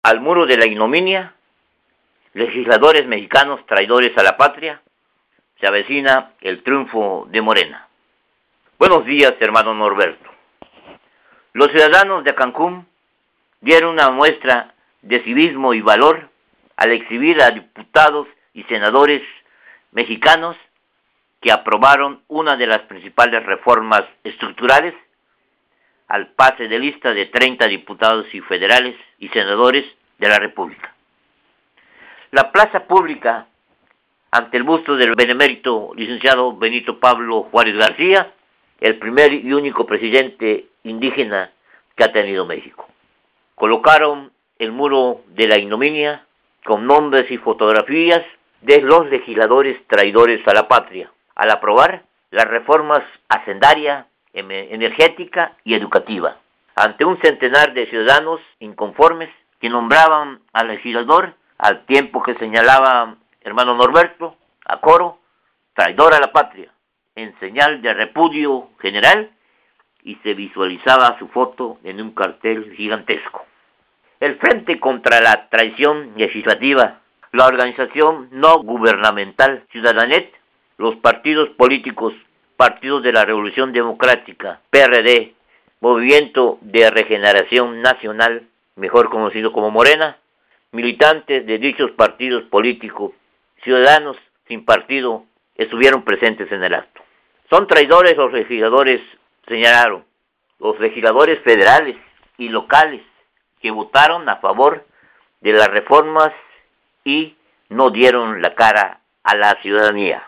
Al muro de la ignominia, legisladores mexicanos traidores a la patria, se avecina el triunfo de Morena. Buenos días, hermano Norberto. Los ciudadanos de Cancún dieron una muestra de civismo y valor al exhibir a diputados y senadores mexicanos que aprobaron una de las principales reformas estructurales al pase de lista de 30 diputados y federales y senadores de la República. La plaza pública ante el busto del benemérito licenciado Benito Pablo Juárez García, el primer y único presidente indígena que ha tenido México. Colocaron el muro de la ignominia con nombres y fotografías de los legisladores traidores a la patria, al aprobar las reformas hacendaria, energética y educativa, ante un centenar de ciudadanos inconformes que nombraban al legislador, al tiempo que señalaba hermano Norberto, a coro, traidor a la patria, en señal de repudio general, y se visualizaba su foto en un cartel gigantesco. El Frente contra la Traición Legislativa, la organización no gubernamental Ciudadanet, los partidos políticos, Partidos de la Revolución Democrática, PRD, Movimiento de Regeneración Nacional, mejor conocido como Morena, militantes de dichos partidos políticos, ciudadanos sin partido, estuvieron presentes en el acto. Son traidores los legisladores, señalaron, los legisladores federales y locales que votaron a favor de las reformas y no dieron la cara a la ciudadanía.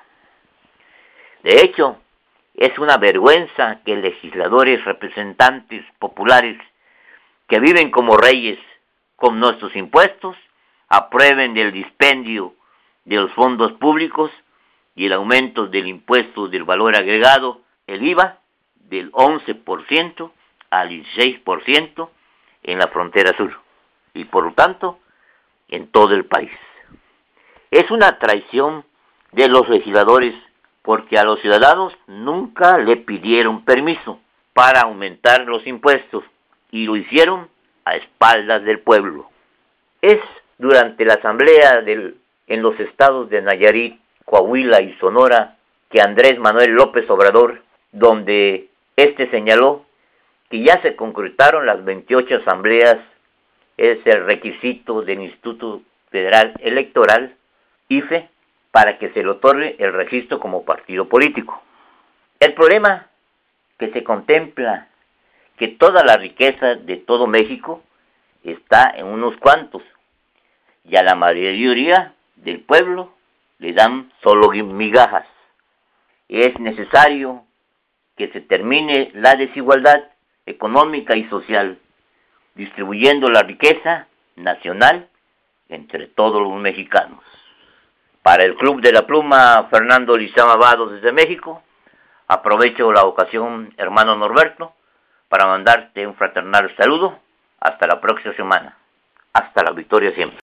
De hecho, es una vergüenza que legisladores representantes populares que viven como reyes con nuestros impuestos aprueben el dispendio de los fondos públicos y el aumento del impuesto del valor agregado, el IVA, del 11% al 16% en la frontera sur y por lo tanto en todo el país. Es una traición de los legisladores porque a los ciudadanos nunca le pidieron permiso para aumentar los impuestos y lo hicieron a espaldas del pueblo. Es durante la asamblea en los estados de Nayarit, Coahuila y Sonora que Andrés Manuel López Obrador, donde este señaló que ya se concretaron las 28 asambleas, es el requisito del Instituto Federal Electoral, IFE, para que se le otorgue el registro como partido político. El problema que se contempla que toda la riqueza de todo México está en unos cuantos y a la mayoría del pueblo le dan solo migajas. Es necesario que se termine la desigualdad económica y social, distribuyendo la riqueza nacional entre todos los mexicanos. Para el Club de la Pluma, Fernando Lizama Vado desde México, aprovecho la ocasión, hermano Norberto, para mandarte un fraternal saludo. Hasta la próxima semana. Hasta la victoria siempre.